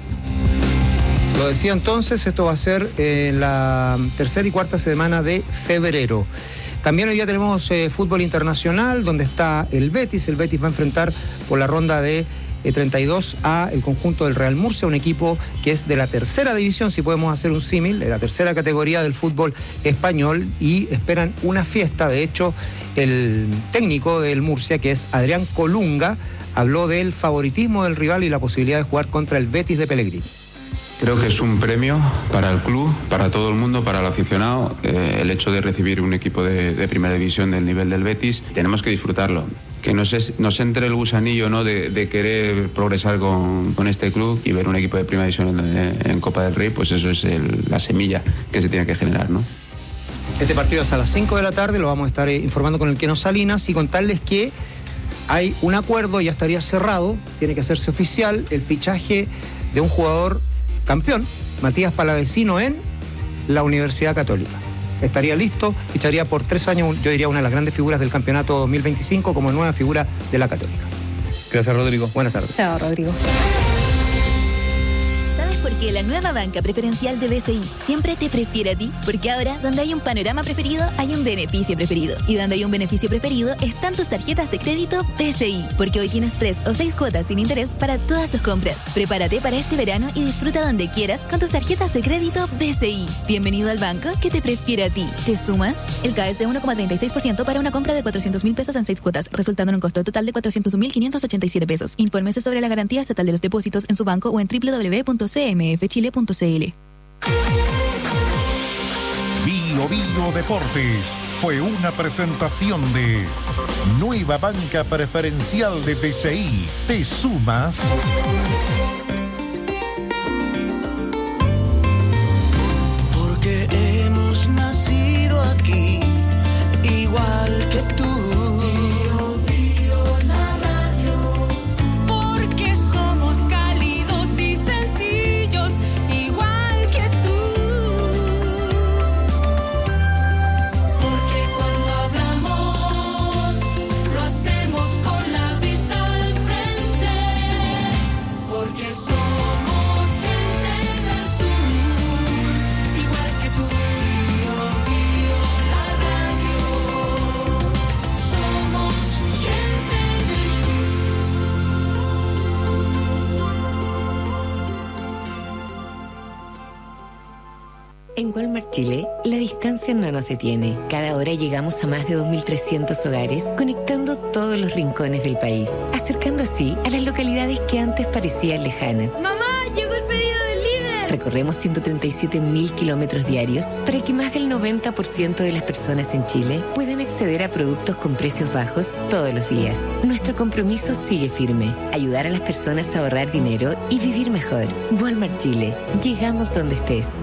O: Lo decía entonces, esto va a ser en la tercera y cuarta semana de febrero. También hoy día tenemos fútbol internacional, donde está el Betis. El Betis va a enfrentar por la ronda de 32 a el conjunto del Real Murcia, un equipo que es de la tercera división, si podemos hacer un símil, de la tercera categoría del fútbol español, y esperan una fiesta. De hecho, el técnico del Murcia, que es Adrián Colunga, habló del favoritismo del rival y la posibilidad de jugar contra el Betis de Pellegrini.
Q: Creo que es un premio para el club, para todo el mundo, para el aficionado. El hecho de recibir un equipo de primera división del nivel del Betis, tenemos que disfrutarlo. Que nos entre el gusanillo, ¿no?, de querer progresar con este club y ver un equipo de primera división en Copa del Rey, pues eso es la semilla que se tiene que generar, ¿no?
O: Este partido es a las 5 de la tarde, lo vamos a estar informando con el Keno Salinas y contarles que hay un acuerdo, ya estaría cerrado, tiene que hacerse oficial, el fichaje de un jugador campeón, Matías Palavecino, en la Universidad Católica. Estaría listo, ficharía por 3 años, yo diría una de las grandes figuras del campeonato 2025 como nueva figura de la Católica.
L: Gracias, Rodrigo.
O: Buenas tardes.
S: Chao, Rodrigo.
I: Porque la nueva banca preferencial de BCI siempre te prefiere a ti. Porque ahora, donde hay un panorama preferido, hay un beneficio preferido. Y donde hay un beneficio preferido, están tus tarjetas de crédito BCI. Porque hoy tienes 3 o 6 cuotas sin interés para todas tus compras. Prepárate para este verano y disfruta donde quieras con tus tarjetas de crédito BCI. Bienvenido al banco que te prefiere a ti. ¿Te sumas? El CAE es de 1,36% para una compra de 400.000 pesos en 6 cuotas, resultando en un costo total de 401.587 pesos. Infórmese sobre la garantía estatal de los depósitos en su banco o en www.cmfchile.cl.
J: Bio Bio Deportes fue una presentación de Nueva Banca Preferencial de BCI. ¿Te sumas?
R: Porque hemos nacido aquí, igual que tú.
T: En Walmart Chile, la distancia no nos detiene. Cada hora llegamos a más de 2.300 hogares, conectando todos los rincones del país, acercando así a las localidades que antes parecían lejanas.
Y: ¡Mamá, llegó el pedido del líder!
T: Recorremos 137.000 kilómetros diarios para que más del 90% de las personas en Chile puedan acceder a productos con precios bajos todos los días. Nuestro compromiso sigue firme: ayudar a las personas a ahorrar dinero y vivir mejor. Walmart Chile, llegamos donde estés.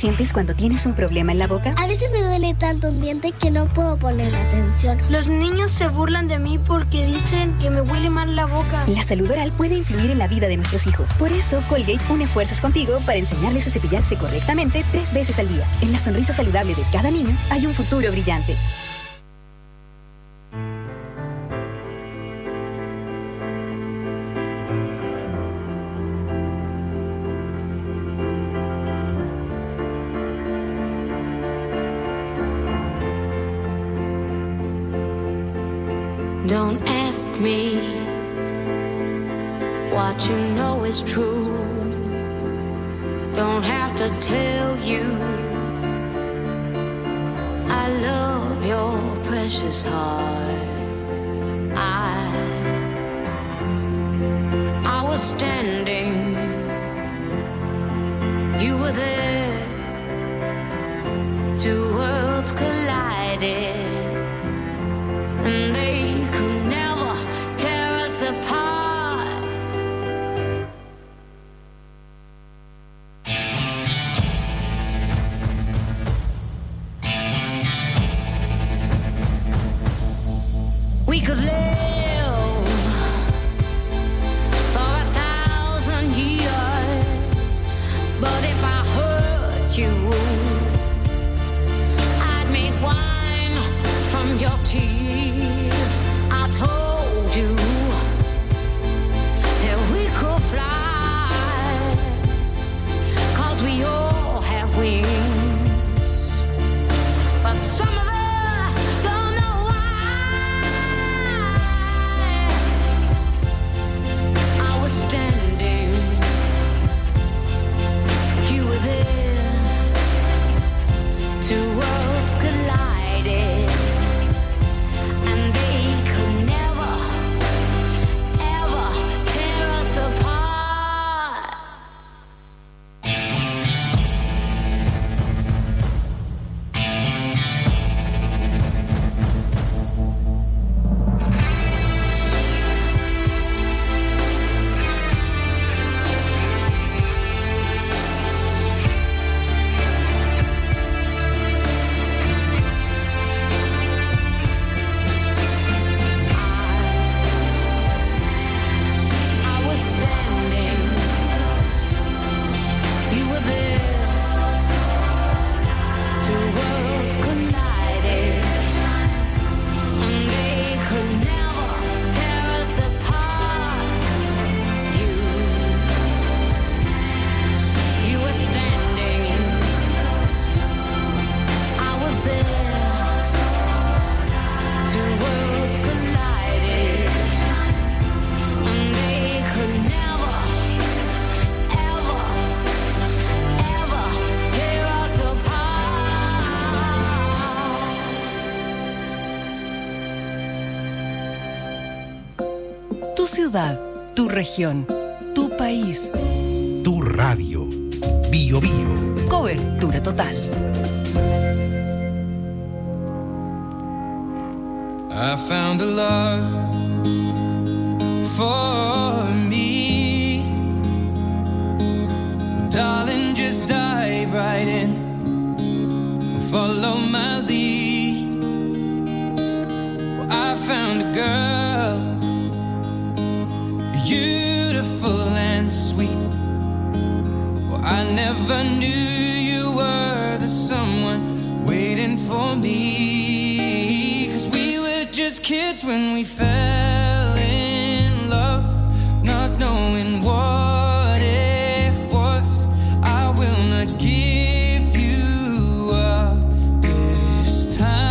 A: sientes cuando tienes un problema en la boca?
Y: A veces me duele tanto un diente que no puedo poner atención. Los niños se burlan de mí porque dicen que me huele mal la boca.
A: La salud oral puede influir en la vida de nuestros hijos. Por eso, Colgate une fuerzas contigo para enseñarles a cepillarse correctamente 3 veces al día. En la sonrisa saludable de cada niño hay un futuro brillante.
C: Don't ask me what you know is true. Don't have to tell you I love your precious heart. I was standing, you were there. 2 worlds collided, and they could never tear us apart. We could live for 1,000 years, but if I hurt you, I'd make wine from your tears. I told you that we could fly, 'cause we all have wings, but some of us don't know why. I was standing, you were there. 2 worlds collided, and they could never, ever tear us apart. I was standing, you were there. 2 worlds collided, and they could never tear us apart. You were standing, I was there. 2 worlds collided, and they could never, ever, ever tear us apart.
E: Tu ciudad, tu región, tu país.
J: Tu radio. Bio Bio.
E: Cobertura total.
R: I found a love for me. Darling, just dive right in, follow my lead. Well, I found a girl, beautiful and sweet. Well, I never knew you were the someone waiting for me. 'Cause we were just kids when we fell in love, not knowing what it was. I will not give you up this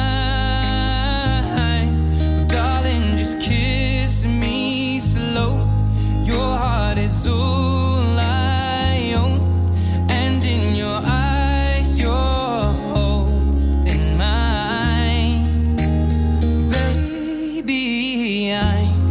R: time. Darling, just kiss me slow. Your heart is all I own, and in your eyes you're holding mine. Baby, I'm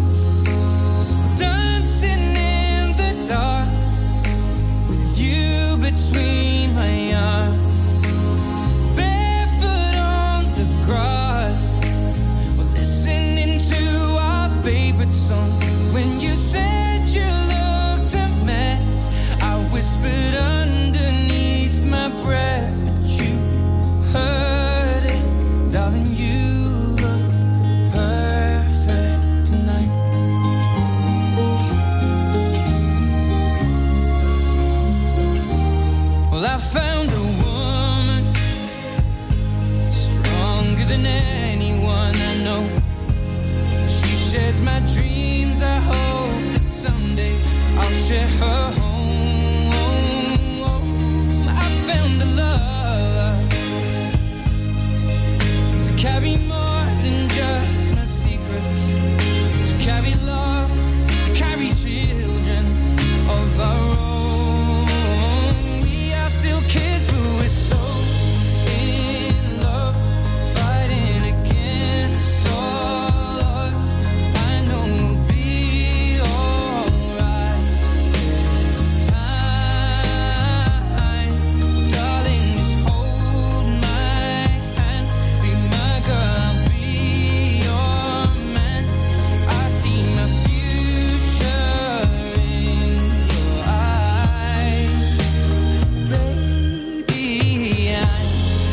R: than anyone I know. She shares my dreams. I hope that someday I'll share her home. I found a love to carry more than just my secrets, to carry love, to carry children of our own. We are still kids, but we're so in love, fighting against all odds. I know we'll be alright this time. Darling, just hold my hand, be my girl, I'll be your man. I see my future in your eyes, baby. I'm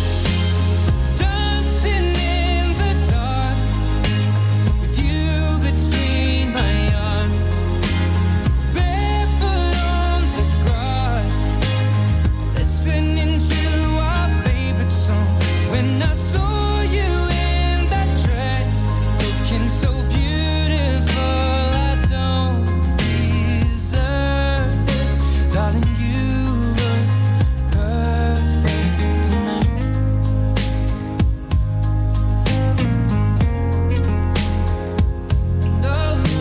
R: dancing in the dark with you between my arms, barefoot on the grass, listening to our favorite song. When I saw you in that dress, looking so beautiful, I don't deserve this. Darling, you look perfect tonight. No,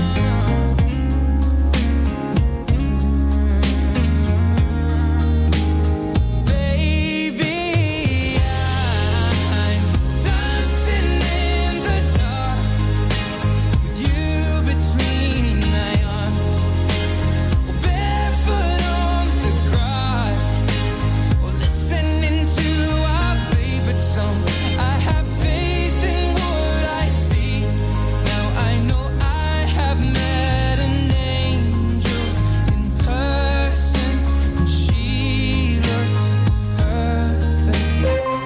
R: baby, I'm dancing in the dark with you between my arms, barefoot on the grass, or listening to our favorite song. I have faith in what I see. Now I know I have met an angel in person, and she looks perfect.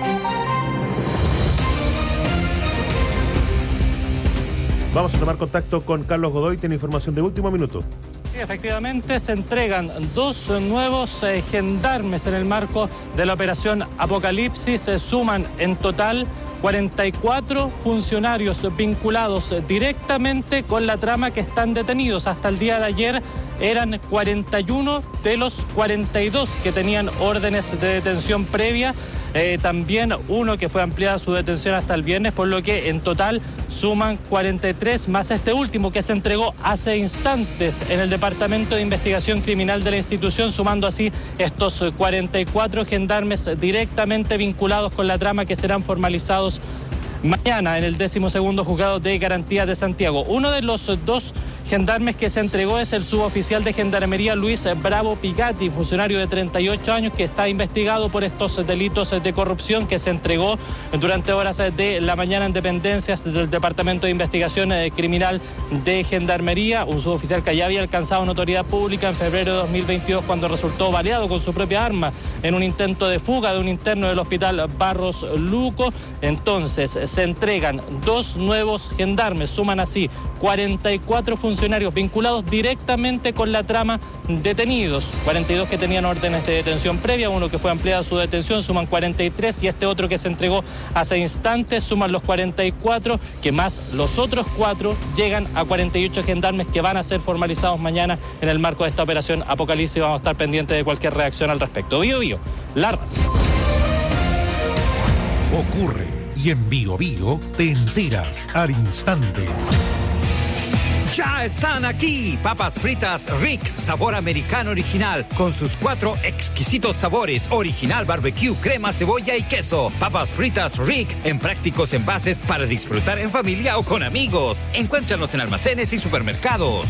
K: Vamos a tomar contacto con Carlos Godoy, tiene información de último minuto.
D: Sí, efectivamente, se entregan 2 nuevos gendarmes en el marco de la operación Apocalipsis. Se suman en total 44 funcionarios vinculados directamente con la trama que están detenidos. Hasta el día de ayer eran 41 de los 42 que tenían órdenes de detención previa. También uno que fue ampliada su detención hasta el viernes, por lo que en total suman 43, más este último que se entregó hace instantes en el Departamento de Investigación Criminal de la institución, sumando así estos 44 gendarmes directamente vinculados con la trama que serán formalizados mañana en el 12º Juzgado de Garantía de Santiago. Uno de los 2 gendarmes que se entregó es el suboficial de Gendarmería Luis Bravo Picati, funcionario de 38 años que está investigado por estos delitos de corrupción, que se entregó durante horas de la mañana en dependencias del Departamento de Investigación Criminal de Gendarmería, un suboficial que ya había alcanzado notoriedad pública en febrero de 2022 cuando resultó baleado con su propia arma en un intento de fuga de un interno del Hospital Barros Luco. Entonces se entregan 2 nuevos gendarmes, suman así 44 funcionarios vinculados directamente con la trama detenidos, 42 que tenían órdenes de detención previa, uno que fue ampliada su detención, suman 43, y este otro que se entregó hace instantes suman los 44, que más los otros 4 llegan a 48 gendarmes que van a ser formalizados mañana en el marco de esta operación Apocalipsis. Vamos a estar pendientes de cualquier reacción al respecto. Bio Bio, la radio.
J: Ocurre y en Bio Bio te enteras al instante.
G: Ya están aquí, papas fritas Rick's sabor americano original, con sus 4 exquisitos sabores: original, barbecue, crema, cebolla y queso. Papas fritas Rick en prácticos envases para disfrutar en familia o con amigos. Encuéntranos en almacenes y supermercados.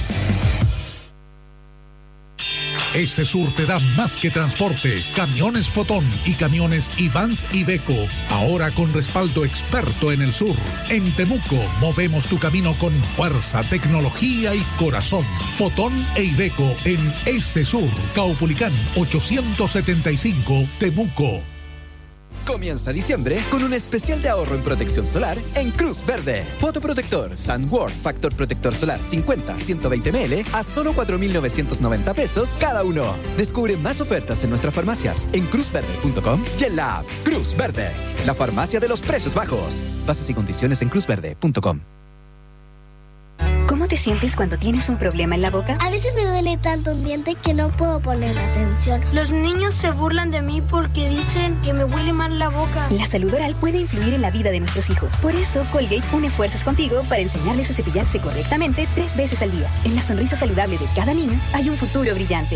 J: Esesur te da más que transporte, camiones Fotón y camiones Ivans Iveco, ahora con respaldo experto en el sur. En Temuco movemos tu camino con fuerza, tecnología y corazón. Fotón e Iveco en Esesur, Caupolicán 875, Temuco.
B: Comienza diciembre con un especial de ahorro en protección solar en Cruz Verde. Fotoprotector Sunward Factor Protector Solar 50-120 ml a solo 4.990 pesos cada uno. Descubre más ofertas en nuestras farmacias en cruzverde.com y en la app Cruz Verde, la farmacia de los precios bajos. Bases y condiciones en cruzverde.com.
A: ¿Cómo te sientes cuando tienes un problema en la boca?
Y: A veces me duele tanto un diente que no puedo poner atención. Los niños se burlan de mí porque dicen que me huele mal la boca.
A: La salud oral puede influir en la vida de nuestros hijos. Por eso, Colgate une fuerzas contigo para enseñarles a cepillarse correctamente 3 veces al día. En la sonrisa saludable de cada niño hay un futuro brillante.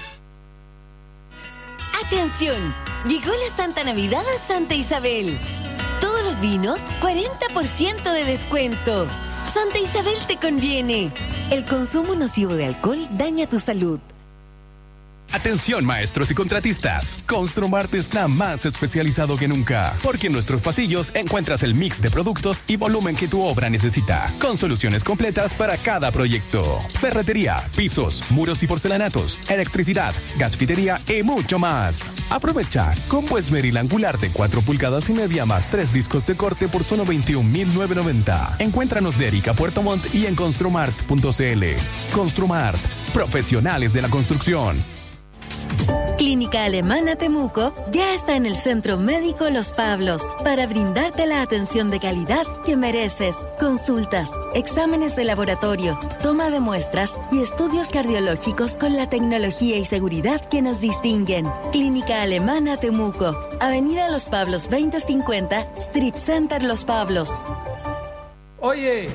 T: ¡Atención! Llegó la Santa Navidad a Santa Isabel. Todos los vinos, 40% de descuento. Santa Isabel te conviene. El consumo nocivo de alcohol daña tu salud.
U: Atención maestros y contratistas, Construmart está más especializado que nunca, porque en nuestros pasillos encuentras el mix de productos y volumen que tu obra necesita, con soluciones completas para cada proyecto. Ferretería, pisos, muros y porcelanatos, electricidad, gasfitería y mucho más. Aprovecha combo esmeril angular de 4 pulgadas y media más 3 discos de corte por solo 21.990. Encuéntranos de Erika Puerto Montt y en construmart.cl. Construmart, profesionales de la construcción.
V: Clínica Alemana Temuco ya está en el Centro Médico Los Pablos para brindarte la atención de calidad que mereces. Consultas, exámenes de laboratorio, toma de muestras y estudios cardiológicos con la tecnología y seguridad que nos distinguen. Clínica Alemana Temuco, Avenida Los Pablos 2050, Strip Center Los Pablos.
W: Oye.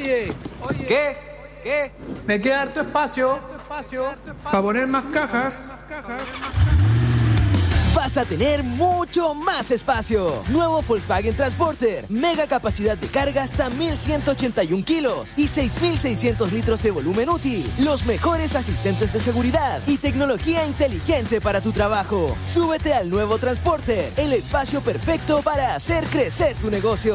W: ¿Qué? Me queda harto espacio.
X: Para poner más cajas.
Z: Vas a tener mucho más espacio. Nuevo Volkswagen Transporter. Mega capacidad de carga hasta 1.181 kilos y 6.600 litros de volumen útil. Los mejores asistentes de seguridad y tecnología inteligente para tu trabajo. Súbete al nuevo Transporter, el espacio perfecto para hacer crecer tu negocio.